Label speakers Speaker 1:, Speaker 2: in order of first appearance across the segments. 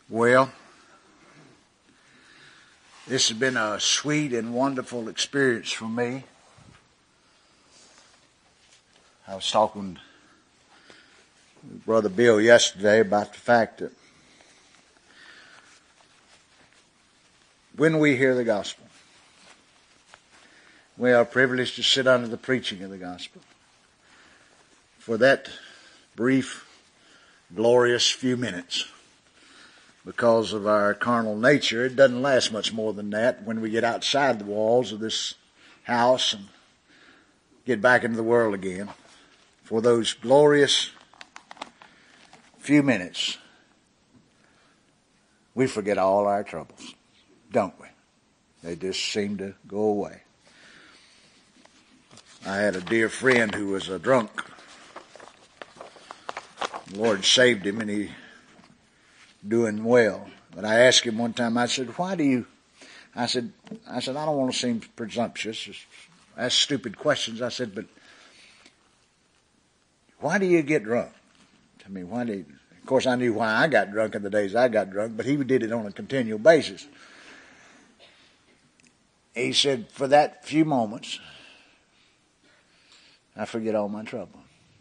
Speaker 1: Well, this has been a sweet and wonderful experience for me. I was talking with Brother Bill yesterday about the fact that when we hear the gospel, we are privileged to sit under the preaching of the gospel. For that brief, glorious few minutes, because of our carnal nature, it doesn't last much more than that when we get outside the walls of this house and get back into the world again. For those glorious few minutes, we forget all our troubles, don't we? They just seem to go away. I had a dear friend who was a drunk. The Lord saved him, and he doing well. But I asked him one time, I said, I said, I don't want to seem presumptuous, just ask stupid questions. I said, but why do you get drunk? I mean, of course I knew why I got drunk in the days I got drunk, but he did it on a continual basis. He said, for that few moments, I forget all my trouble.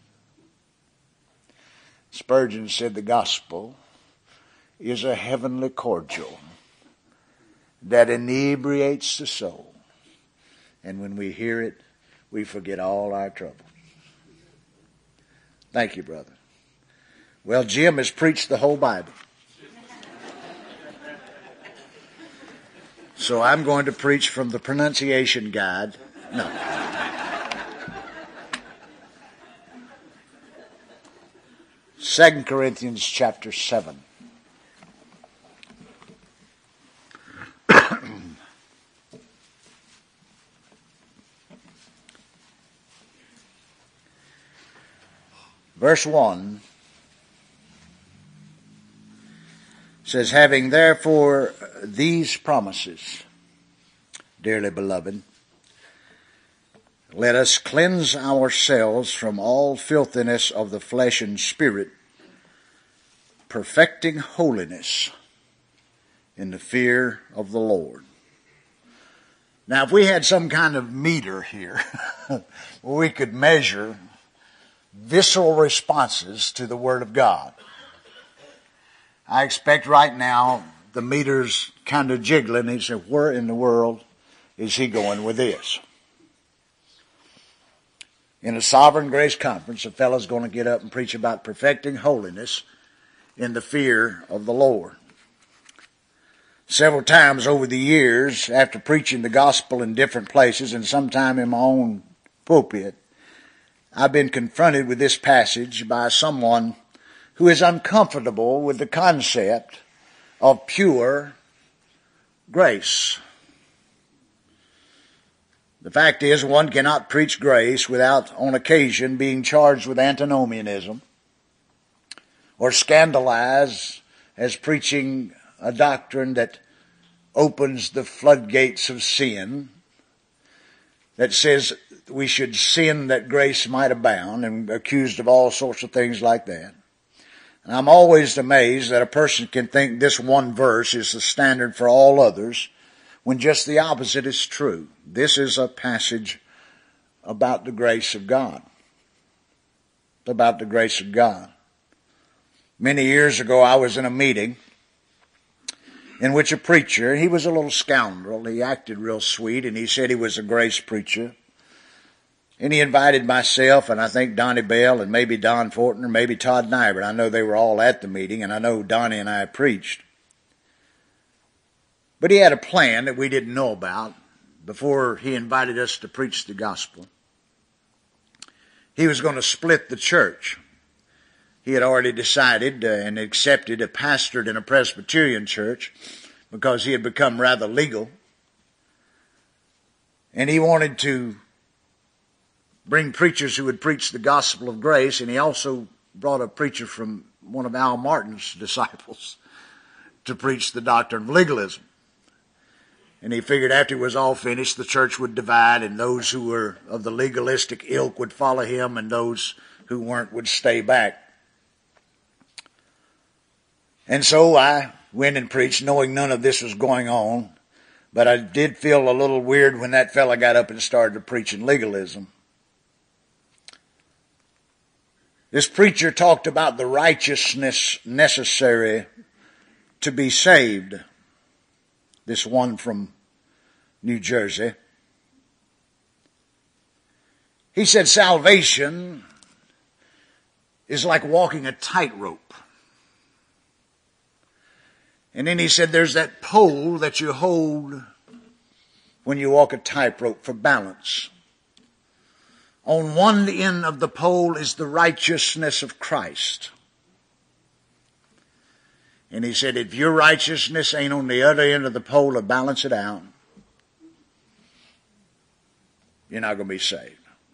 Speaker 1: Spurgeon said the gospel is a heavenly cordial that inebriates the soul. And when we hear it, we forget all our trouble. Thank you, brother. Well, Jim has preached the whole Bible. So I'm going to preach from the pronunciation guide. No. 2 Corinthians chapter 7. Verse 1 says, having therefore these promises, dearly beloved, let us cleanse ourselves from all filthiness of the flesh and spirit, perfecting holiness in the fear of the Lord. Now, if we had some kind of meter here, we could measure visceral responses to the Word of God. I expect right now the meter's kind of jiggling. He said, where in the world is he going with this? In a Sovereign Grace Conference, a fellow's going to get up and preach about perfecting holiness in the fear of the Lord. Several times over the years, after preaching the gospel in different places and sometime in my own pulpit, I've been confronted with this passage by someone who is uncomfortable with the concept of pure grace. The fact is, one cannot preach grace without, on occasion, being charged with antinomianism or scandalized as preaching a doctrine that opens the floodgates of sin, that says we should sin that grace might abound, and accused of all sorts of things like that. And I'm always amazed that a person can think this one verse is the standard for all others, when just the opposite is true. This is a passage about the grace of God. About the grace of God. Many years ago, I was in a meeting in which a preacher, he was a little scoundrel, he acted real sweet, and he said he was a grace preacher. And he invited myself, and I think Donnie Bell, and maybe Don Fortner, maybe Todd Nybert. I know they were all at the meeting, and I know Donnie and I preached. But he had a plan that we didn't know about before he invited us to preach the gospel. He was going to split the church. He had already decided and accepted a pastorate in a Presbyterian church because he had become rather legal. And he wanted to bring preachers who would preach the gospel of grace, and he also brought a preacher from one of Al Martin's disciples to preach the doctrine of legalism. And he figured after it was all finished, the church would divide, and those who were of the legalistic ilk would follow him, and those who weren't would stay back. And so I went and preached knowing none of this was going on. But I did feel a little weird when that fella got up and started preaching legalism. This preacher talked about the righteousness necessary to be saved. This one from New Jersey. He said salvation is like walking a tightrope. And then he said there's that pole that you hold when you walk a tightrope for balance. On one end of the pole is the righteousness of Christ. And he said if your righteousness ain't on the other end of the pole to balance it out, you're not going to be saved.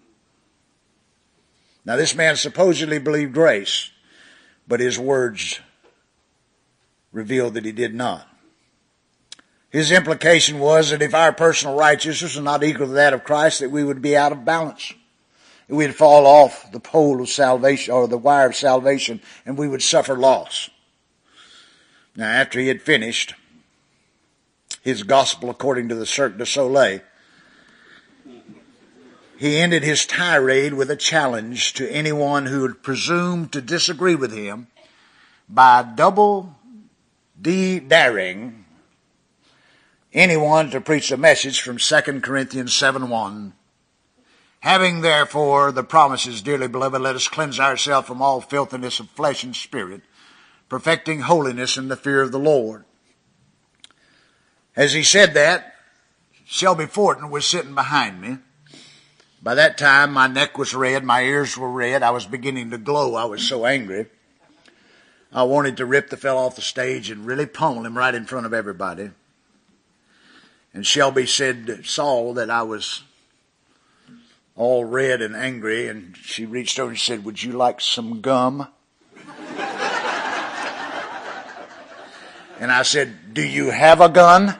Speaker 1: Now this man supposedly believed grace, but his words revealed that he did not. His implication was that if our personal righteousness was not equal to that of Christ, that we would be out of balance. We'd fall off the pole of salvation, or the wire of salvation, and we would suffer loss. Now after he had finished his gospel according to the Cirque du Soleil, he ended his tirade with a challenge to anyone who would presume to disagree with him by double daring anyone to preach a message from 2 Corinthians 7:1. Having therefore the promises, dearly beloved, let us cleanse ourselves from all filthiness of flesh and spirit, perfecting holiness in the fear of the Lord. As he said that, Shelby Fortin was sitting behind me. By that time, my neck was red, my ears were red, I was beginning to glow, I was so angry. I wanted to rip the fellow off the stage and really pummel him right in front of everybody. And Shelby saw that I was all red and angry, and she reached over and said, "Would you like some gum?" And I said, "Do you have a gun?"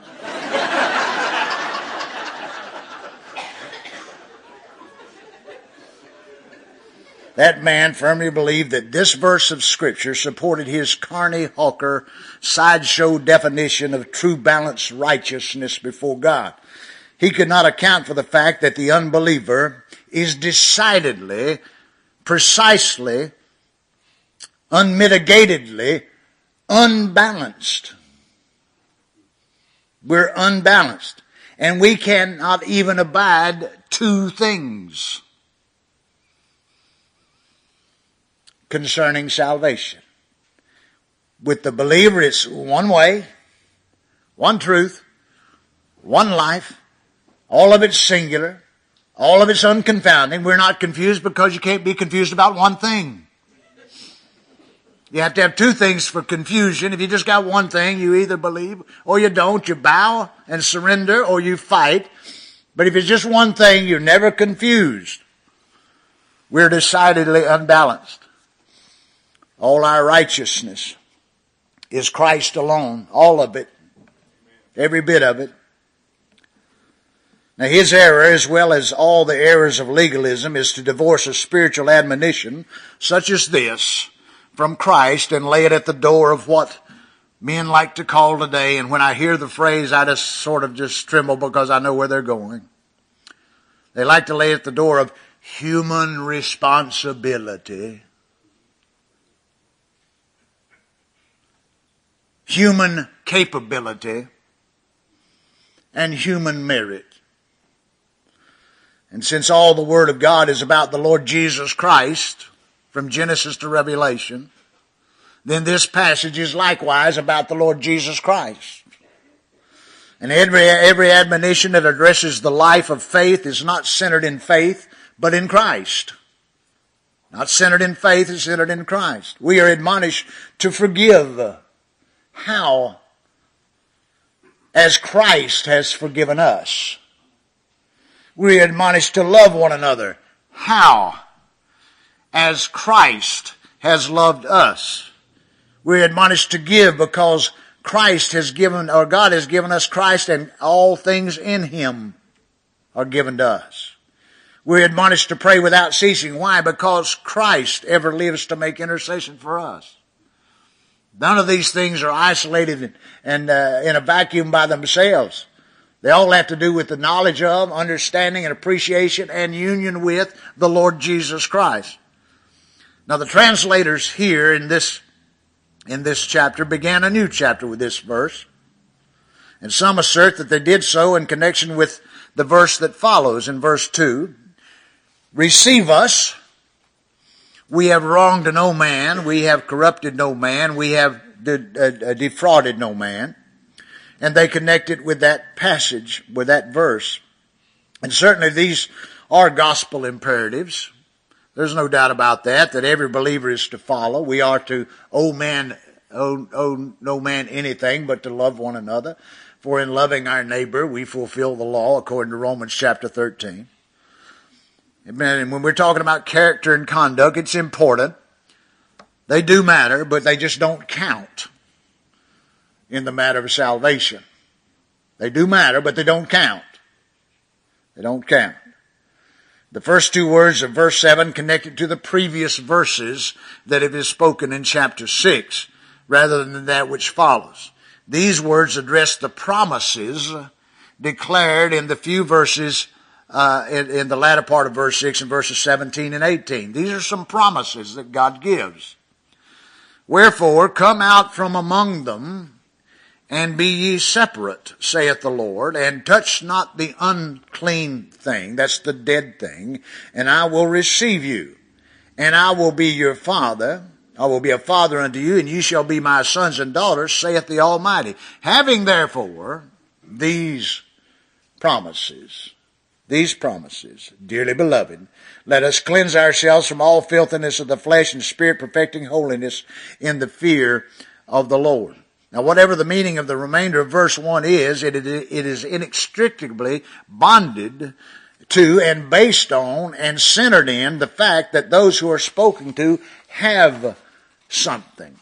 Speaker 1: That man firmly believed that this verse of Scripture supported his Carney Hawker sideshow definition of true balanced righteousness before God. He could not account for the fact that the unbeliever is decidedly, precisely, unmitigatedly unbalanced. We're unbalanced. And we cannot even abide two things concerning salvation. With the believer, it's one way, one truth, one life, all of it's singular, all of it's unconfounding. We're not confused because you can't be confused about one thing. You have to have two things for confusion. If you just got one thing, you either believe or you don't. You bow and surrender or you fight. But if it's just one thing, you're never confused. We're decidedly unbalanced. All our righteousness is Christ alone. All of it. Every bit of it. Now his error, as well as all the errors of legalism, is to divorce a spiritual admonition such as this from Christ and lay it at the door of what men like to call today. And when I hear the phrase, I just sort of just tremble because I know where they're going. They like to lay it at the door of human responsibility, human capability, and human merit. And since all the Word of God is about the Lord Jesus Christ, from Genesis to Revelation, then this passage is likewise about the Lord Jesus Christ. And every admonition that addresses the life of faith is not centered in faith, but in Christ. Not centered in faith, it's centered in Christ. We are admonished to forgive. How? As Christ has forgiven us. We are admonished to love one another. How? As Christ has loved us. We're admonished to give because Christ has given, or God has given us Christ, and all things in Him are given to us. We're admonished to pray without ceasing. Why? Because Christ ever lives to make intercession for us. None of these things are isolated and in a vacuum by themselves. They all have to do with the knowledge of, understanding, and appreciation and union with the Lord Jesus Christ. Now the translators here in this chapter began a new chapter with this verse. And some assert that they did so in connection with the verse that follows in verse 2. Receive us. We have wronged no man. We have corrupted no man. We have defrauded no man. And they connect it with that passage, with that verse. And certainly these are gospel imperatives. There's no doubt about that every believer is to follow. We are to owe no man anything but to love one another. For in loving our neighbor, we fulfill the law, according to Romans chapter 13. And when we're talking about character and conduct, it's important. They do matter, but they just don't count in the matter of salvation. They do matter, but they don't count. They don't count. The first two words of verse 7 connected to the previous verses that it is spoken in chapter 6, rather than that which follows. These words address the promises declared in the few verses in the latter part of verse 6 and verses 17 and 18. These are some promises that God gives. Wherefore, come out from among them, and be ye separate, saith the Lord, and touch not the unclean thing, that's the dead thing, and I will receive you, and I will be your father. I will be a father unto you, and ye shall be my sons and daughters, saith the Almighty. Having therefore these promises, dearly beloved, let us cleanse ourselves from all filthiness of the flesh and spirit, perfecting holiness in the fear of the Lord. Now, whatever the meaning of the remainder of verse 1 is, it is inextricably bonded to and based on and centered in the fact that those who are spoken to have something.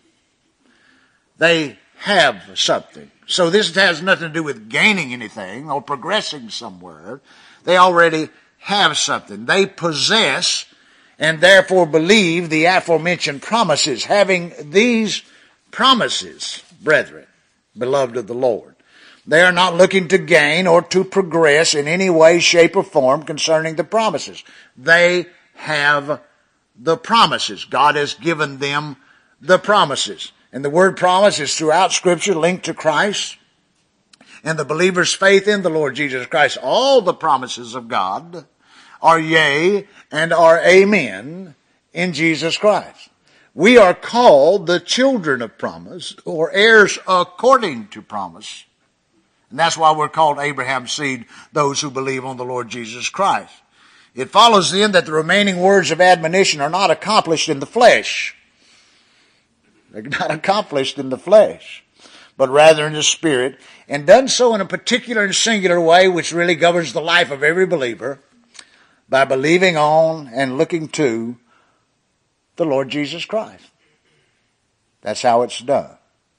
Speaker 1: They have something. So this has nothing to do with gaining anything or progressing somewhere. They already have something. They possess and therefore believe the aforementioned promises. Having these promises, brethren, beloved of the Lord, they are not looking to gain or to progress in any way, shape, or form concerning the promises. They have the promises. God has given them the promises. And the word promise is throughout Scripture linked to Christ and the believer's faith in the Lord Jesus Christ. All the promises of God are yea and are amen in Jesus Christ. We are called the children of promise, or heirs according to promise. And that's why we're called Abraham's seed, those who believe on the Lord Jesus Christ. It follows then that the remaining words of admonition are not accomplished in the flesh. They're not accomplished in the flesh, but rather in the Spirit, and done so in a particular and singular way which really governs the life of every believer by believing on and looking to the Lord Jesus Christ. That's how it's done.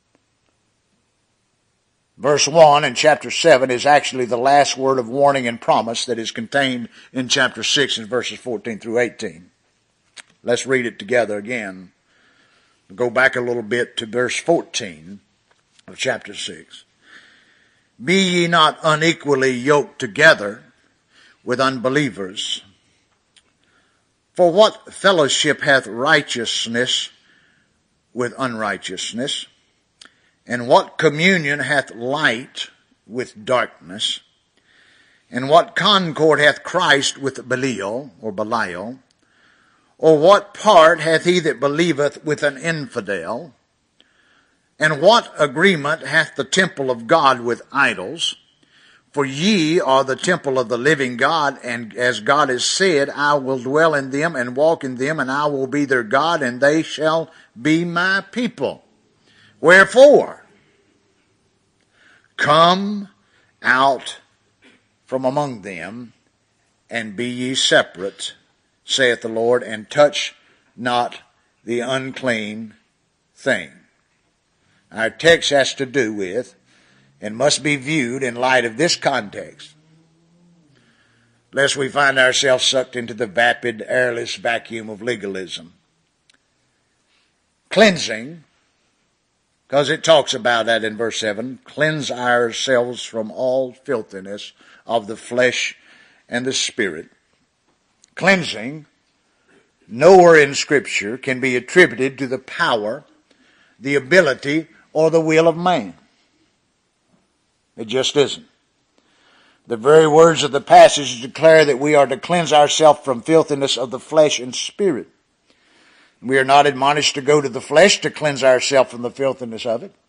Speaker 1: Verse 1 in chapter 7 is actually the last word of warning and promise that is contained in chapter 6 in verses 14 through 18. Let's read it together again. We'll go back a little bit to verse 14 of chapter 6. Be ye not unequally yoked together with unbelievers. For what fellowship hath righteousness with unrighteousness? And what communion hath light with darkness? And what concord hath Christ with Belial, or Belial? Or what part hath he that believeth with an infidel? And what agreement hath the temple of God with idols? For ye are the temple of the living God, and as God has said, I will dwell in them and walk in them, and I will be their God, and they shall be my people. Wherefore, come out from among them, and be ye separate, saith the Lord, and touch not the unclean thing. Our text has to do with, and must be viewed in light of this context, lest we find ourselves sucked into the vapid, airless vacuum of legalism. Cleansing Because it talks about that in verse 7. Cleanse ourselves from all filthiness of the flesh and the spirit. Cleansing, nowhere in Scripture can be attributed to the power, the ability, or the will of man. It just isn't. The very words of the passage declare that we are to cleanse ourselves from filthiness of the flesh and spirit. We are not admonished to go to the flesh to cleanse ourselves from the filthiness of it.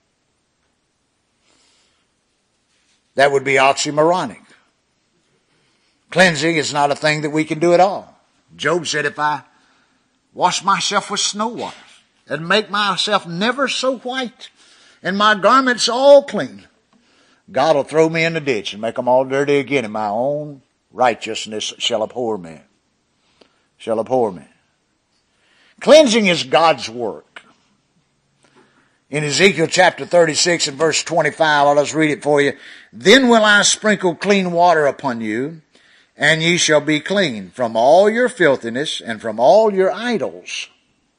Speaker 1: That would be oxymoronic. Cleansing is not a thing that we can do at all. Job said, if I wash myself with snow water and make myself never so white and my garments all clean, God will throw me in the ditch and make them all dirty again, and my own righteousness shall abhor me. Shall abhor me. Cleansing is God's work. In Ezekiel chapter 36 and verse 25, I'll just read it for you. Then will I sprinkle clean water upon you, and ye shall be clean from all your filthiness and from all your idols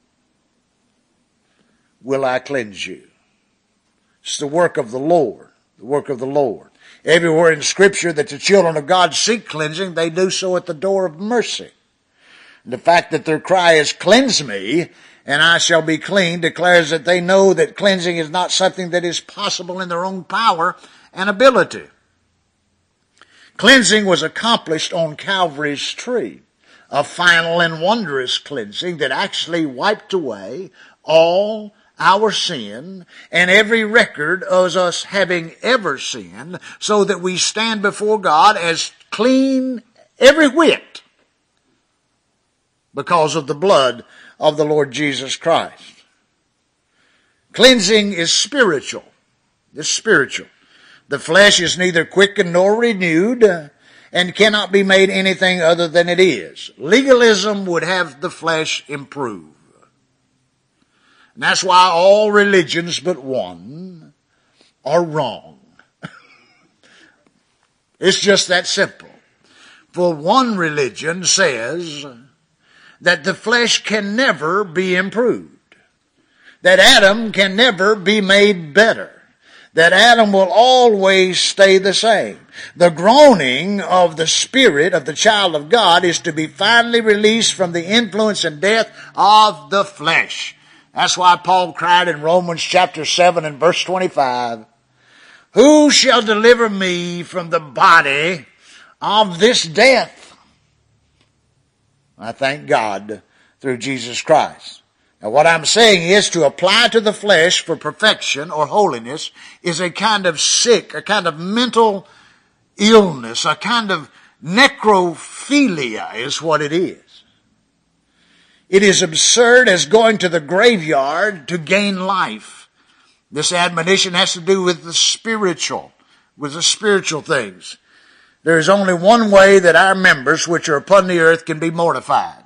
Speaker 1: will I cleanse you. It's the work of the Lord. The work of the Lord. Everywhere in Scripture that the children of God seek cleansing, they do so at the door of mercy. The fact that their cry is, cleanse me, and I shall be clean, declares that they know that cleansing is not something that is possible in their own power and ability. Cleansing was accomplished on Calvary's tree, a final and wondrous cleansing that actually wiped away all our sin and every record of us having ever sinned, so that we stand before God as clean every whit because of the blood of the Lord Jesus Christ. Cleansing is spiritual. It's spiritual. The flesh is neither quickened nor renewed and cannot be made anything other than it is. Legalism would have the flesh improve. And that's why all religions but one are wrong. It's just that simple. For one religion says that the flesh can never be improved, that Adam can never be made better, that Adam will always stay the same. The groaning of the spirit of the child of God is to be finally released from the influence and death of the flesh. That's why Paul cried in Romans chapter 7 and verse 25, who shall deliver me from the body of this death? I thank God through Jesus Christ. Now what I'm saying is, to apply to the flesh for perfection or holiness is a kind of sick, a kind of mental illness, a kind of necrophilia is what it is. It is absurd as going to the graveyard to gain life. This admonition has to do with the spiritual things. There is only one way that our members which are upon the earth can be mortified.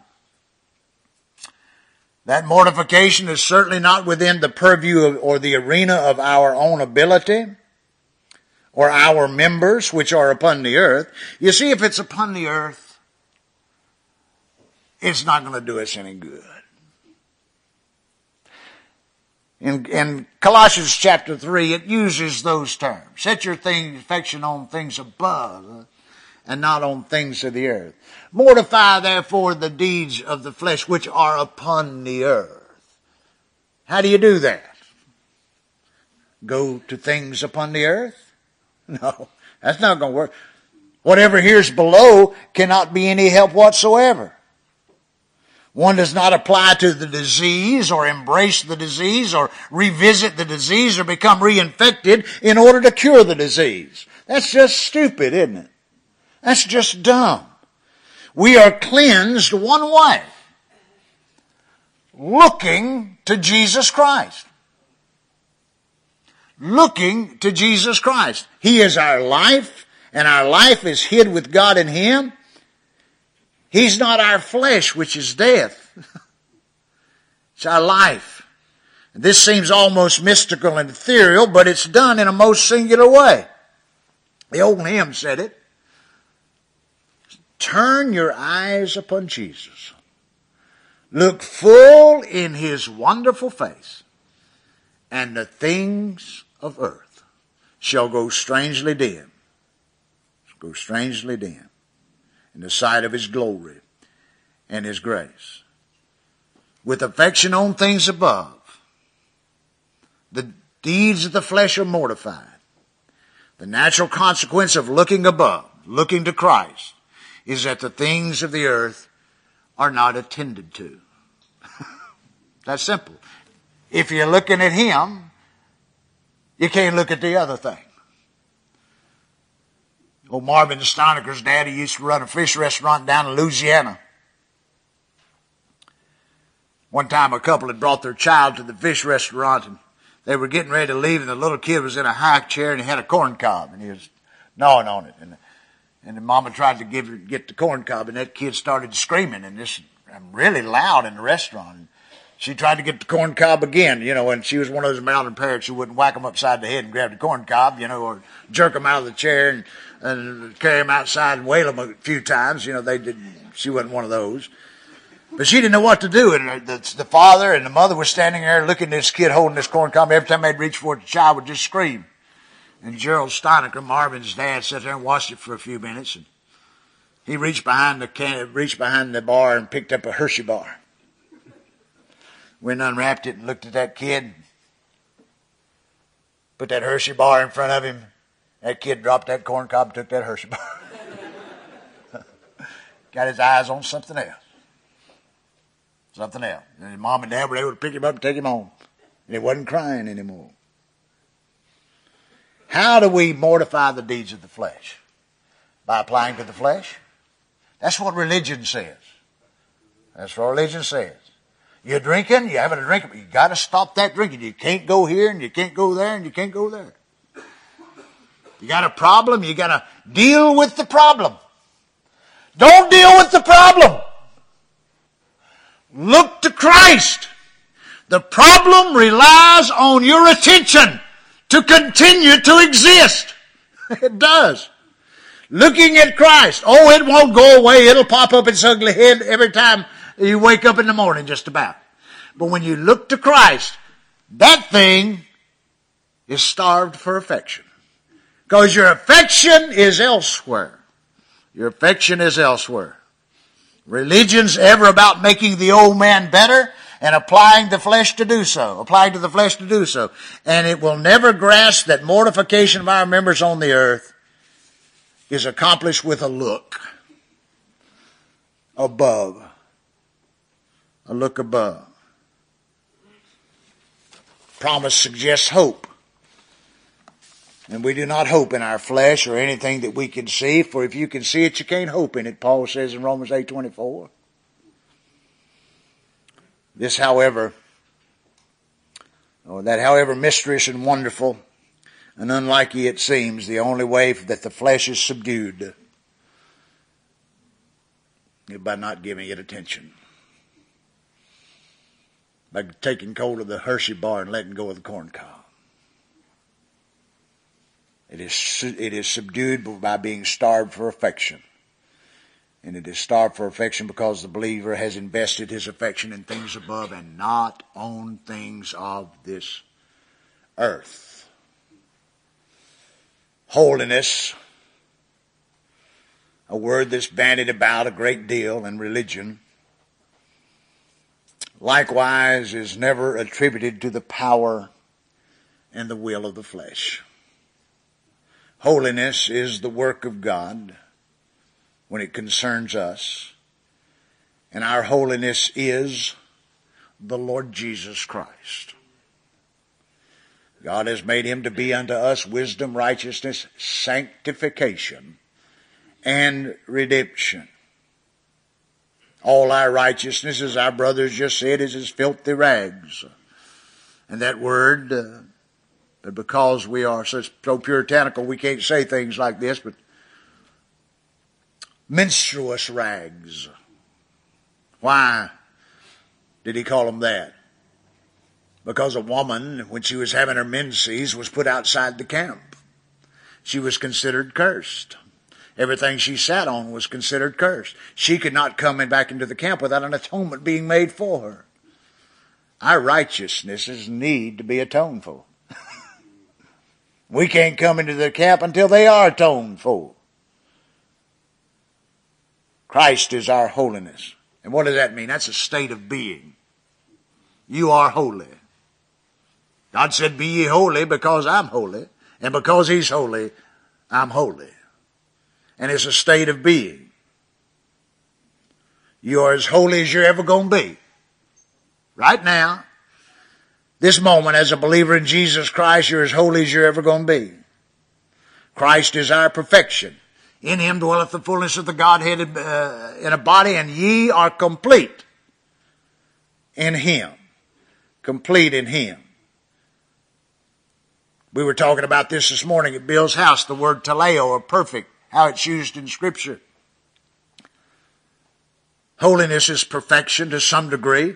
Speaker 1: That mortification is certainly not within the purview or the arena of our own ability or our members which are upon the earth. You see, if it's upon the earth, it's not going to do us any good. In Colossians chapter 3, it uses those terms. Set your affection on things above and not on things of the earth. Mortify therefore the deeds of the flesh which are upon the earth. How do you do that? Go to things upon the earth? No, that's not going to work. Whatever here's below cannot be any help whatsoever. One does not apply to the disease or embrace the disease or revisit the disease or become reinfected in order to cure the disease. That's just stupid, isn't it? That's just dumb. We are cleansed one way, looking to Jesus Christ. Looking to Jesus Christ. He is our life, and our life is hid with God in Him. He's not our flesh, which is death. It's our life. This seems almost mystical and ethereal, but it's done in a most singular way. The old hymn said it. Turn your eyes upon Jesus. Look full in His wonderful face, and the things of earth shall go strangely dim. Go strangely dim in the sight of his glory and his grace. With affection on things above, the deeds of the flesh are mortified. The natural consequence of looking above, looking to Christ, is that the things of the earth are not attended to. That's simple. If you're looking at him, you can't look at the other thing. Old Marvin Steineker's daddy used to run a fish restaurant down in Louisiana. One time a couple had brought their child to the fish restaurant, and they were getting ready to leave, and the little kid was in a high chair, and he had a corn cob, and he was gnawing on it. And the mama tried to get the corn cob, and that kid started screaming, and this really loud in the restaurant. And she tried to get the corn cob again, and she was one of those mountain parrots who wouldn't whack them upside the head and grab the corn cob, or jerk them out of the chair and carry them outside and whale them a few times. She wasn't one of those. But she didn't know what to do, and the father and the mother were standing there looking at this kid holding this corn cob. Every time they'd reach for it, the child would just scream. And Gerald Steineker, Marvin's dad, sat there and watched it for a few minutes, and he reached behind the bar and picked up a Hershey bar. Went and unwrapped it and looked at that kid. Put that Hershey bar in front of him. That kid dropped that corn cob and took that Hershey bar. Got his eyes on something else. Something else. And his mom and dad were able to pick him up and take him home. And he wasn't crying anymore. How do we mortify the deeds of the flesh? By applying to the flesh? That's what religion says. That's what religion says. You're drinking, you're having a drink, but you got to stop that drinking. You can't go here, and you can't go there, and you can't go there. You got a problem, you got to deal with the problem. Don't deal with the problem. Look to Christ. The problem relies on your attention to continue to exist. It does. Looking at Christ. Oh, it won't go away. It'll pop up its ugly head every time you wake up in the morning, just about. But when you look to Christ, that thing is starved for affection. Because your affection is elsewhere. Your affection is elsewhere. Religion's ever about making the old man better and applying the flesh to do so. Applying to the flesh to do so. And it will never grasp that mortification of our members on the earth is accomplished with a look above. A look above. Promise suggests hope. And we do not hope in our flesh or anything that we can see, for if you can see it, you can't hope in it, Paul says in Romans 8:24. This, however, however mysterious and wonderful and unlikely it seems, the only way that the flesh is subdued is by not giving it attention. By taking hold of the Hershey bar and letting go of the corn cob. It is subdued by being starved for affection. And it is starved for affection because the believer has invested his affection in things above and not on things of this earth. Holiness, a word that's bandied about a great deal in religion, likewise is never attributed to the power and the will of the flesh. Holiness is the work of God when it concerns us. And our holiness is the Lord Jesus Christ. God has made him to be unto us wisdom, righteousness, sanctification, and redemption. All our righteousness, as our brothers just said, is as filthy rags. And that word, but because we are so puritanical, we can't say things like this, but menstruous rags. Why did he call them that? Because a woman, when she was having her menses, was put outside the camp. She was considered cursed. Everything she sat on was considered cursed. She could not come back into the camp without an atonement being made for her. our righteousnesses need to be atoned for. We can't come into the camp until they are atoned for. Christ is our holiness. And what does that mean? That's a state of being. You are holy. God said, be ye holy because I'm holy. And because He's holy, I'm holy. And it's a state of being. You are as holy as you're ever going to be. Right now, this moment, as a believer in Jesus Christ, you're as holy as you're ever going to be. Christ is our perfection. In Him dwelleth the fullness of the Godhead in a body, and ye are complete in Him. Complete in Him. We were talking about this morning at Bill's house, the word teleo, or perfect, how it's used in Scripture. Holiness is perfection to some degree.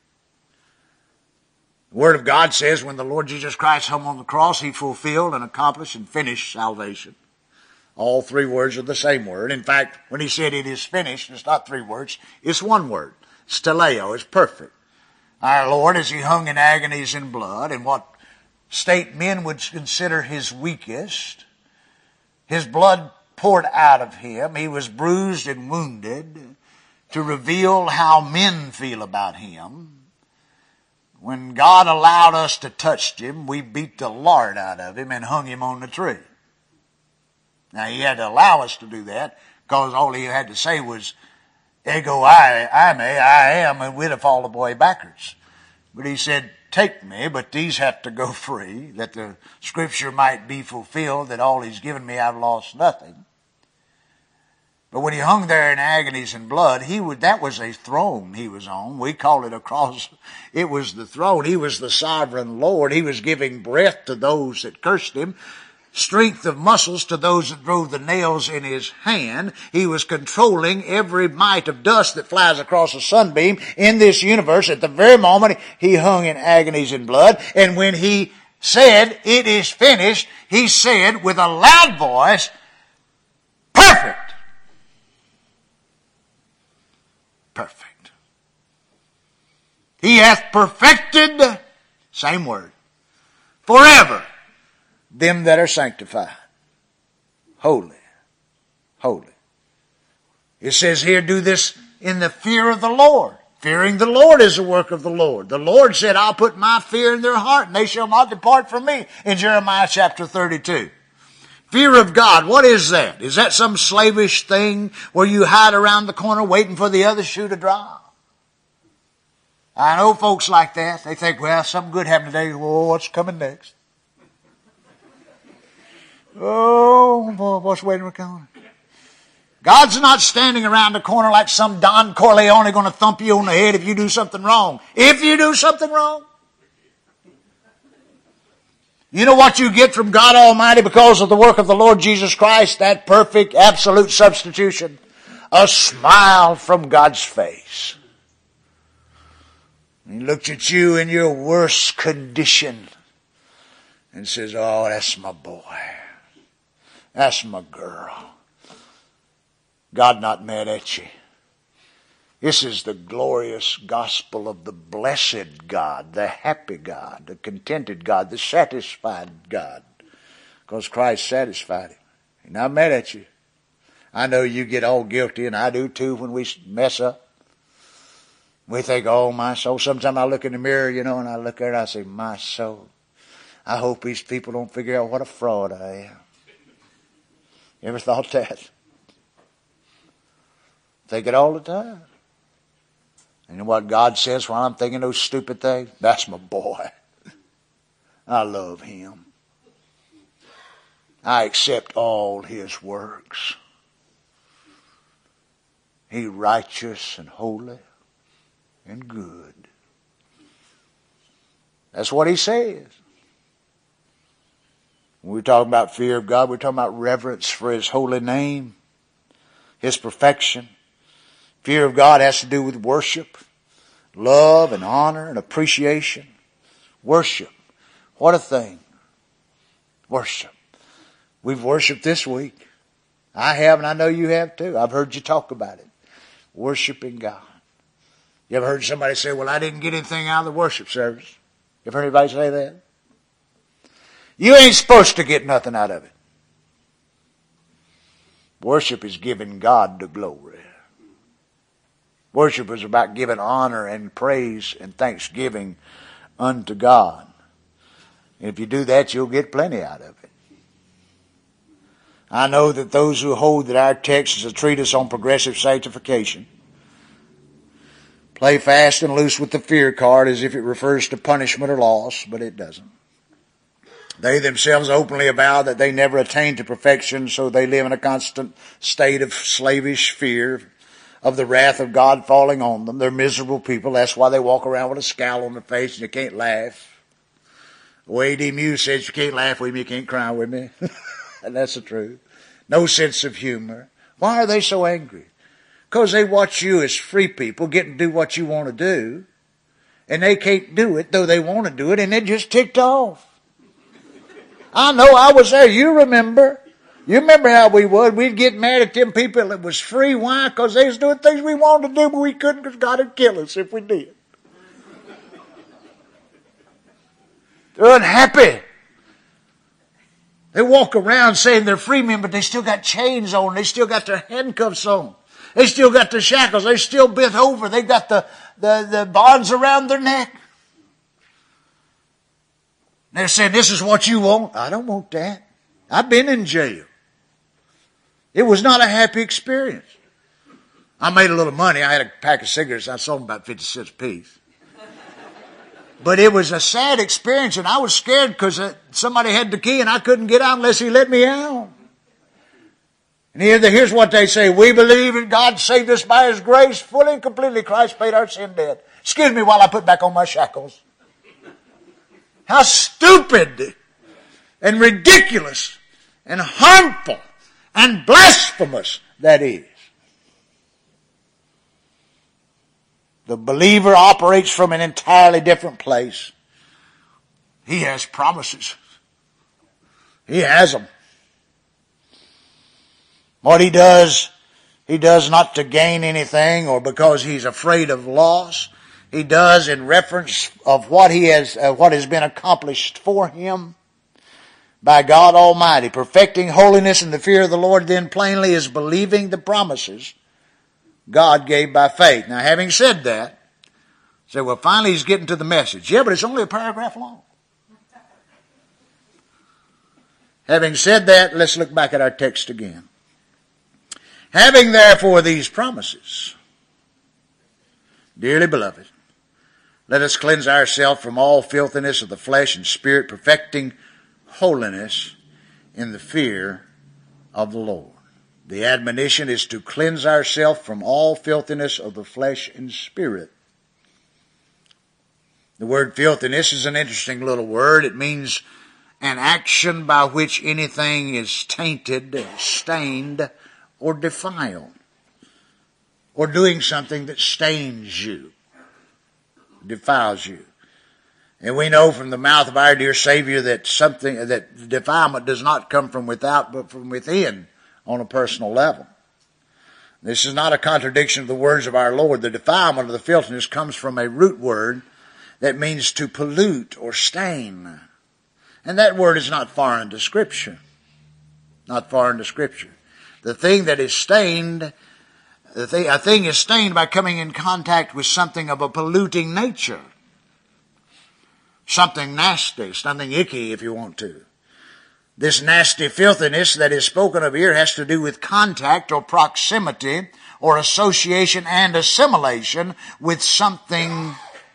Speaker 1: The Word of God says when the Lord Jesus Christ hung on the cross, He fulfilled and accomplished and finished salvation. All three words are the same word. In fact, when He said it is finished, it's not three words, it's one word. It's teleo, it's perfect. Our Lord, as He hung in agonies and blood, in what state men would consider His weakest, His blood poured out of Him, He was bruised and wounded to reveal how men feel about Him. When God allowed us to touch Him, we beat the Lord out of Him and hung Him on the tree. Now, He had to allow us to do that because all He had to say was, ego I am, and we'd have fallen away backwards. But He said, take me, but these have to go free, that the Scripture might be fulfilled, that all He's given me I've lost nothing. But when He hung there in agonies and blood, that was a throne He was on. We call it a cross. It was the throne. He was the sovereign Lord. He was giving breath to those that cursed Him, strength of muscles to those that drove the nails in His hand. He was controlling every mite of dust that flies across a sunbeam in this universe at the very moment He hung in agonies and blood. And when He said, it is finished, He said with a loud voice, perfect. Perfect. He hath perfected, same word, forever, them that are sanctified. Holy. Holy. It says here, do this in the fear of the Lord. Fearing the Lord is the work of the Lord. The Lord said, I'll put my fear in their heart, and they shall not depart from me, in Jeremiah chapter 32. Fear of God, what is that? Is that some slavish thing where you hide around the corner waiting for the other shoe to drop? I know folks like that. They think, well, something good happened today. Oh, what's coming next? Oh, boy, what's waiting for coming? God's not standing around the corner like some Don Corleone going to thump you on the head if you do something wrong. If you do something wrong. You know what you get from God Almighty because of the work of the Lord Jesus Christ, that perfect, absolute substitution? A smile from God's face. He looked at you in your worst condition and says, oh, that's my boy. That's my girl. God not mad at you. This is the glorious gospel of the blessed God, the happy God, the contented God, the satisfied God. Because Christ satisfied him. He's not mad at you. I know you get all guilty, and I do too when we mess up. We think, oh, my soul. Sometimes I look in the mirror, and I look there and I say, my soul. I hope these people don't figure out what a fraud I am. You ever thought that? Think it all the time. And you know what God says while I'm thinking those stupid things? That's my boy. I love him. I accept all his works. He's righteous and holy and good. That's what he says. When we talk about fear of God, we're talking about reverence for his holy name, his perfection. Fear of God has to do with worship, love and honor and appreciation. Worship. What a thing. Worship. We've worshiped this week. I have, and I know you have too. I've heard you talk about it. Worshiping God. You ever heard somebody say, well, I didn't get anything out of the worship service? You ever heard anybody say that? You ain't supposed to get nothing out of it. Worship is giving God the glory. Worship is about giving honor and praise and thanksgiving unto God. And if you do that, you'll get plenty out of it. I know that those who hold that our text is a treatise on progressive sanctification play fast and loose with the fear card as if it refers to punishment or loss, but it doesn't. They themselves openly avow that they never attain to perfection, so they live in a constant state of slavish fear of the wrath of God falling on them. They're miserable people. That's why they walk around with a scowl on their face and you can't laugh. A.D. Muse says, you can't laugh with me, you can't cry with me. And that's the truth. No sense of humor. Why are they so angry? Because they watch you as free people get to do what you want to do, and they can't do it, though they want to do it, and they're just ticked off. I know, I was there. You remember. You remember how we would. We'd get mad at them people that was free. Why? Because they was doing things we wanted to do, but we couldn't because God would kill us if we did. They're unhappy. They walk around saying they're free men, but they still got chains on. They still got their handcuffs on. They still got the shackles. They still bent over. They got the bonds around their neck. They're saying, this is what you want. I don't want that. I've been in jail. It was not a happy experience. I made a little money. I had a pack of cigarettes. I sold them about 50 cents a piece. But it was a sad experience, and I was scared because somebody had the key and I couldn't get out unless he let me out. And here's what they say. We believe that God saved us by His grace. Fully and completely Christ paid our sin debt. Excuse me while I put back on my shackles. How stupid and ridiculous and harmful and blasphemous that is. The believer operates from an entirely different place. He has promises. He has them. What he does not to gain anything or because he's afraid of loss. He does in reference of what has been accomplished for him by God Almighty. Perfecting holiness in the fear of the Lord then plainly is believing the promises God gave by faith. Now, having said that, say, well, finally he's getting to the message. Yeah, but it's only a paragraph long. Having said that, let's look back at our text again. Having therefore these promises, dearly beloved, let us cleanse ourselves from all filthiness of the flesh and spirit, perfecting holiness in the fear of the Lord. The admonition is to cleanse ourselves from all filthiness of the flesh and spirit. The word filthiness is an interesting little word. It means an action by which anything is tainted, stained, or defiled, or doing something that stains you, defiles you. And we know from the mouth of our dear Savior that defilement does not come from without, but from within on a personal level. This is not a contradiction of the words of our Lord. The defilement of the filthiness comes from a root word that means to pollute or stain. And that word is not foreign to Scripture. Not foreign to Scripture. The thing that is stained, a thing is stained by coming in contact with something of a polluting nature. Something nasty, something icky if you want to. This nasty filthiness that is spoken of here has to do with contact or proximity or association and assimilation with something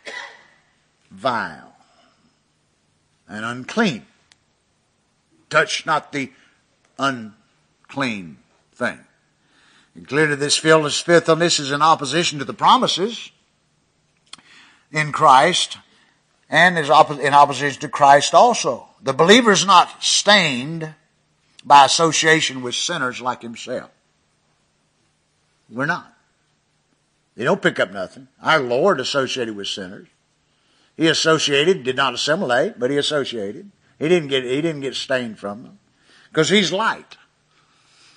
Speaker 1: vile and unclean. Touch not the unclean thing. And clearly this filthiness is in opposition to the promises in Christ and is in opposition to Christ also. The believer is not stained by association with sinners like himself. We're not. They don't pick up nothing. Our Lord associated with sinners. He associated, did not assimilate, but he associated. He didn't get stained from them. Because he's light.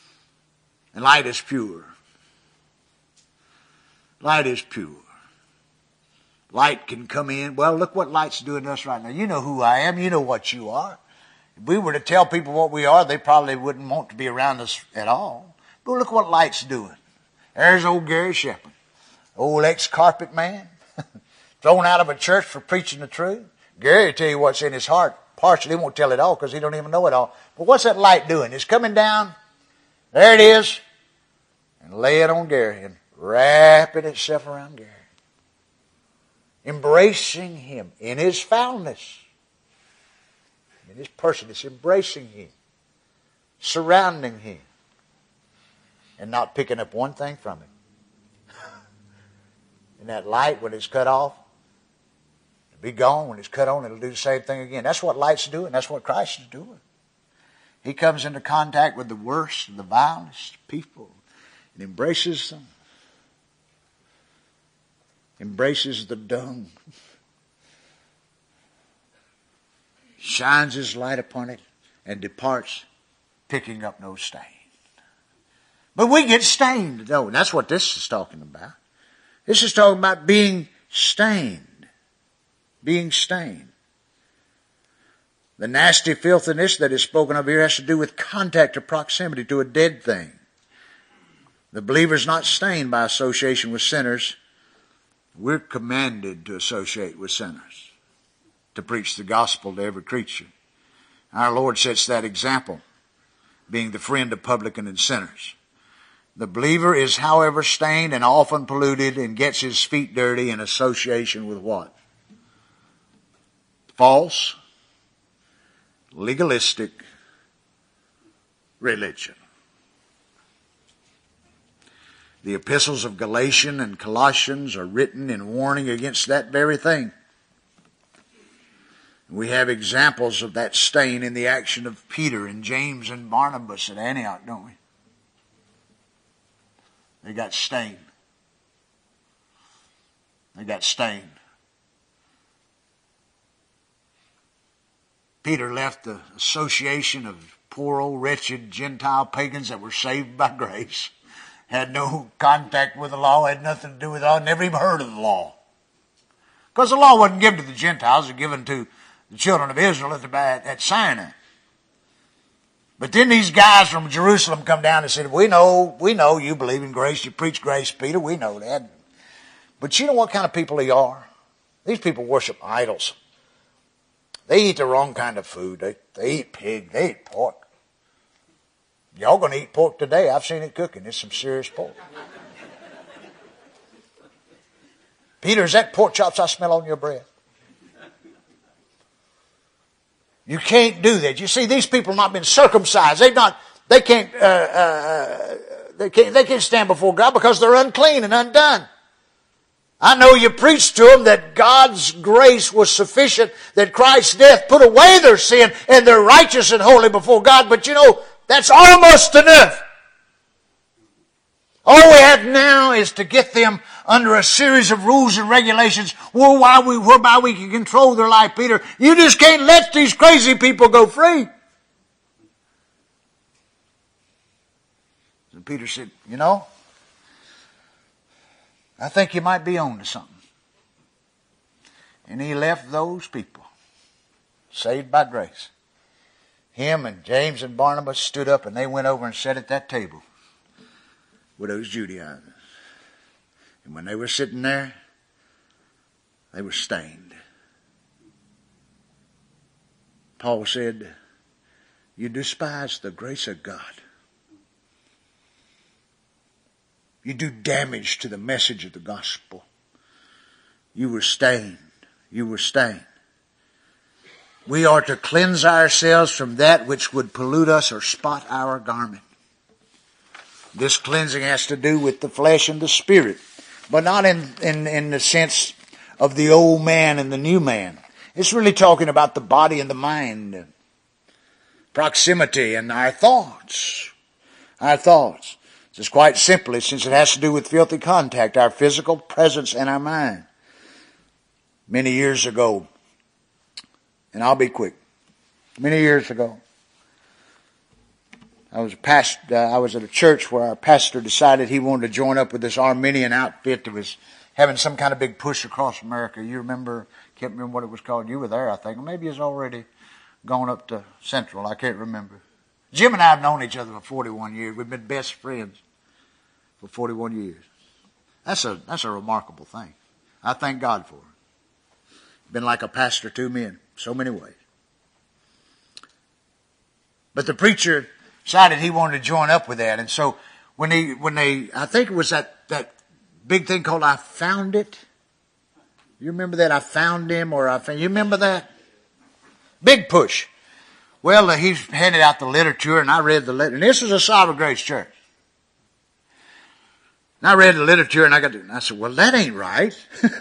Speaker 1: And light is pure. Light is pure. Light can come in. Well, look what light's doing to us right now. You know who I am. You know what you are. If we were to tell people what we are, they probably wouldn't want to be around us at all. But look what light's doing. There's old Gary Shepard, old ex-carpet man, thrown out of a church for preaching the truth. Gary will tell you what's in his heart. Partially, he won't tell it all because he don't even know it all. But what's that light doing? It's coming down. There it is. And laying on Gary and wrapping itself around Gary. Embracing him in his foulness. In his person, it's embracing him. Surrounding him. And not picking up one thing from him. And that light, when it's cut off, it'll be gone. When it's cut on, it'll do the same thing again. That's what light's doing. That's what Christ is doing. He comes into contact with the worst and the vilest people and embraces them. Embraces the dung. Shines his light upon it and departs picking up no stain. But we get stained, though. And that's what this is talking about. This is talking about being stained. Being stained. The nasty filthiness that is spoken of here has to do with contact or proximity to a dead thing. The believer is not stained by association with sinners. We're commanded to associate with sinners, to preach the gospel to every creature. Our Lord sets that example, being the friend of publican and sinners. The believer is, however, stained and often polluted and gets his feet dirty in association with what? False, legalistic religion. The epistles of Galatians and Colossians are written in warning against that very thing. We have examples of that stain in the action of Peter and James and Barnabas at Antioch, don't we? They got stained. They got stained. Peter left the association of poor old wretched Gentile pagans that were saved by grace. Had no contact with the law, had nothing to do with the law, never even heard of the law. Because the law wasn't given to the Gentiles, it was given to the children of Israel at Sinai. But then these guys from Jerusalem come down and said, we know you believe in grace, you preach grace, Peter, we know that. But you know what kind of people they are? These people worship idols. They eat the wrong kind of food. They eat pig, they eat pork. Y'all going to eat pork today. I've seen it cooking. It's some serious pork. Peter, is that pork chops I smell on your breath? You can't do that. You see, these people have not been circumcised. They can't stand before God because they're unclean and undone. I know you preached to them that God's grace was sufficient, that Christ's death put away their sin and they're righteous and holy before God, but you know, that's almost enough. All we have now is to get them under a series of rules and regulations whereby we can control their life, Peter. You just can't let these crazy people go free. And Peter said, you know, I think you might be on to something. And he left those people saved by grace. Him and James and Barnabas stood up and they went over and sat at that table with those Judaizers. And when they were sitting there, they were stained. Paul said, you despise the grace of God. You do damage to the message of the gospel. You were stained. You were stained. We are to cleanse ourselves from that which would pollute us or spot our garment. This cleansing has to do with the flesh and the spirit, but not in the sense of the old man and the new man. It's really talking about the body and the mind, proximity and our thoughts. Our thoughts. Just quite simply, since it has to do with filthy contact, our physical presence and our mind. Many years ago, and I'll be quick. Many years ago, I was at a church where our pastor decided he wanted to join up with this Armenian outfit that was having some kind of big push across America. You remember, can't remember what it was called. You were there, I think. Maybe it's already gone up to Central. I can't remember. Jim and I have known each other for 41 years. We've been best friends for 41 years. That's a remarkable thing. I thank God for it. Been like a pastor to me in so many ways. But the preacher decided he wanted to join up with that. And so when they, I think it was that big thing called I Found It. You remember that? I found him, or you remember that? Big push. Well, he handed out the literature, and I read the letter. And this was a Sovereign Grace church. And I read the literature, and I said, well, that ain't right.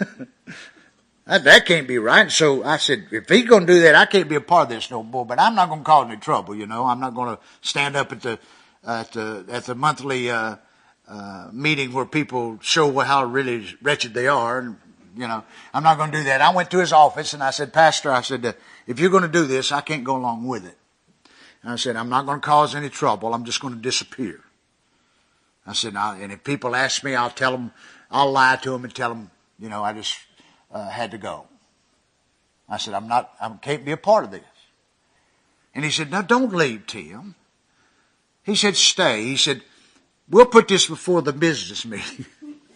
Speaker 1: That can't be right. And so I said, if he's going to do that, I can't be a part of this no more. But I'm not going to cause any trouble, you know. I'm not going to stand up at the monthly meeting where people show how really wretched they are. And, you know, I'm not going to do that. I went to his office and I said, Pastor, if you're going to do this, I can't go along with it. And I said, I'm not going to cause any trouble. I'm just going to disappear. I said, and if people ask me, I'll tell them, I'll lie to them and tell them, you know, I just had to go. I said, I can't be a part of this. And he said, no, don't leave, Tim. He said, stay. He said, we'll put this before the business meeting.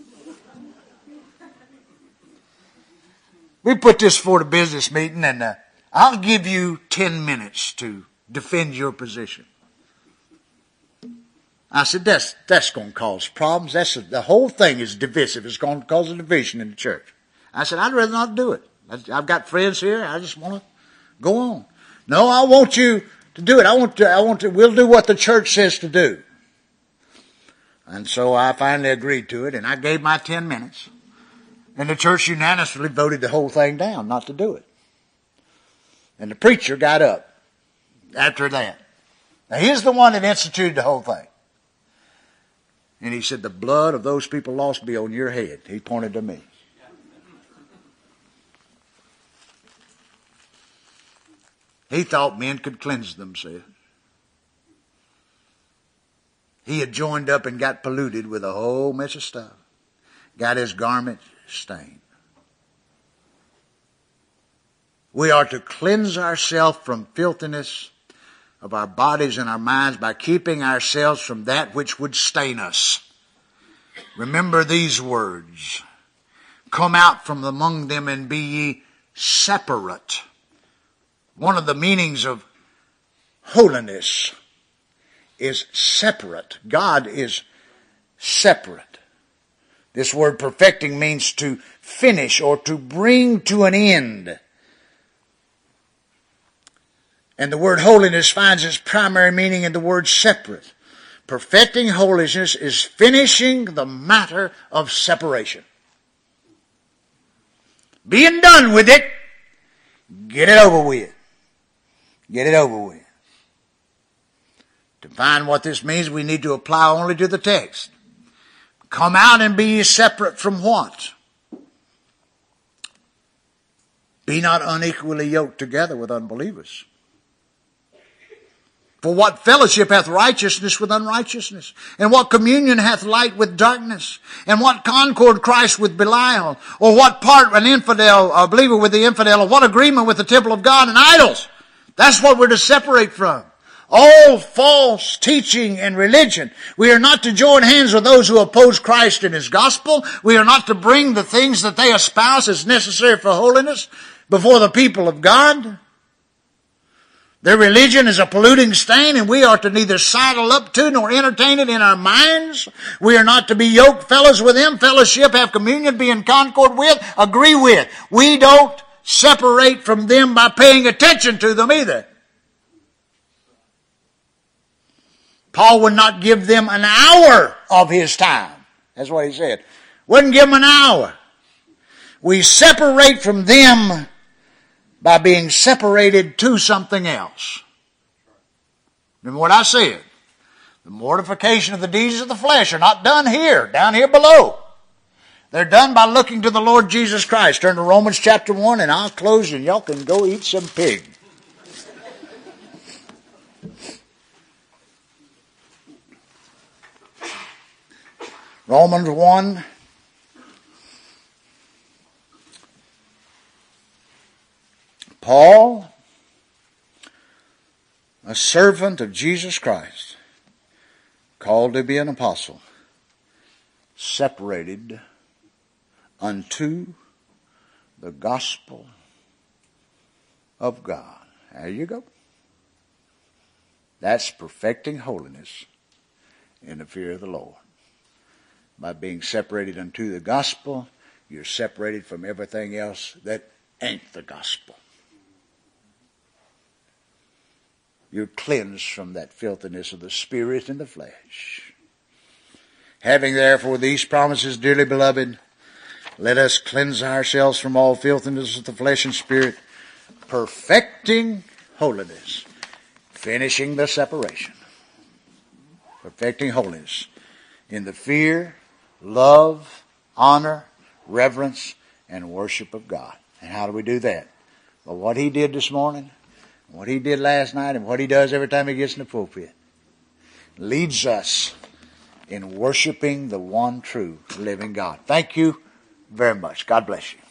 Speaker 1: We put this for the business meeting, and I'll give you 10 minutes to defend your position. I said, that's going to cause problems. The whole thing is divisive. It's going to cause a division in the church. I said, I'd rather not do it. I've got friends here. I just want to go on. No, I want you to do it. We'll do what the church says to do. And so I finally agreed to it, and I gave my 10 minutes. And the church unanimously voted the whole thing down, not to do it. And the preacher got up after that. Now, he's the one that instituted the whole thing. And he said, the blood of those people lost be on your head. He pointed to me. He thought men could cleanse themselves. He had joined up and got polluted with a whole mess of stuff. Got his garment stained. We are to cleanse ourselves from filthiness of our bodies and our minds by keeping ourselves from that which would stain us. Remember these words. Come out from among them and be ye separate. One of the meanings of holiness is separate. God is separate. This word perfecting means to finish or to bring to an end. And the word holiness finds its primary meaning in the word separate. Perfecting holiness is finishing the matter of separation. Being done with it, get it over with. Get it over with. To find what this means, we need to apply only to the text. Come out and be ye separate from what? Be not unequally yoked together with unbelievers. For what fellowship hath righteousness with unrighteousness? And what communion hath light with darkness? And what concord Christ with Belial? Or what part an infidel, a believer with the infidel? Or what agreement with the temple of God and idols? That's what we're to separate from. All false teaching and religion. We are not to join hands with those who oppose Christ and His gospel. We are not to bring the things that they espouse as necessary for holiness before the people of God. Their religion is a polluting stain, and we are to neither sidle up to nor entertain it in our minds. We are not to be yoked fellows with them, fellowship, have communion, be in concord with, agree with. We don't separate from them by paying attention to them either. Paul would not give them an hour of his time. That's what he said. Wouldn't give them an hour. We separate from them by being separated to something else. Remember what I said. The mortification of the deeds of the flesh are not done here, down here below. They're done by looking to the Lord Jesus Christ. Turn to Romans chapter 1 and I'll close and y'all can go eat some pig. Romans 1 Paul, a servant of Jesus Christ, called to be an apostle, separated unto the gospel of God. There you go. That's perfecting holiness in the fear of the Lord. By being separated unto the gospel, you're separated from everything else that ain't the gospel. You're cleansed from that filthiness of the spirit and the flesh. Having therefore these promises, dearly beloved, let us cleanse ourselves from all filthiness of the flesh and spirit, perfecting holiness, finishing the separation, perfecting holiness in the fear, love, honor, reverence, and worship of God. And how do we do that? Well, what he did this morning, what he did last night, and what he does every time he gets in the pulpit leads us in worshiping the one true living God. Thank you very much. God bless you.